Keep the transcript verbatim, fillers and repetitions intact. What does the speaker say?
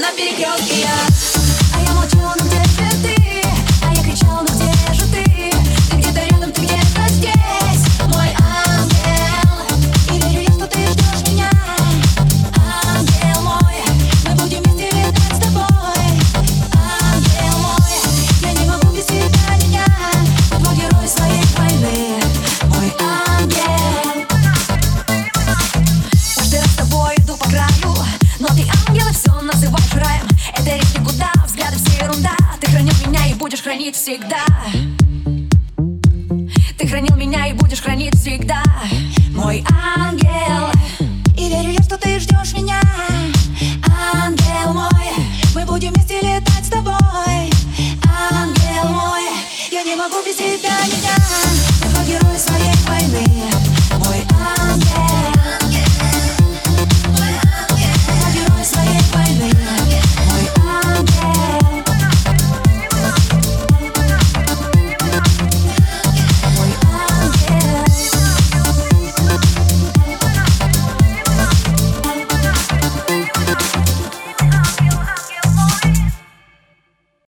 на перекрестке я. А я молчала, но где же ты? А я кричала, но где же ты? Ты где-то рядом, ты где-то здесь, мой ангел. И верю я, что ты ждешь меня, ангел мой. Мы будем вместе летать с тобой, ангел мой. Я не могу без тебя меня, ты твой герой своей войны, мой ангел. Каждый раз с тобой иду по краю, но ты ангел и все называешь раем. Это речь никуда, взгляды все ерунда. Ты хранил меня и будешь хранить всегда. Ты хранил меня и будешь хранить всегда, мой ангел. И верю я, что ты ждешь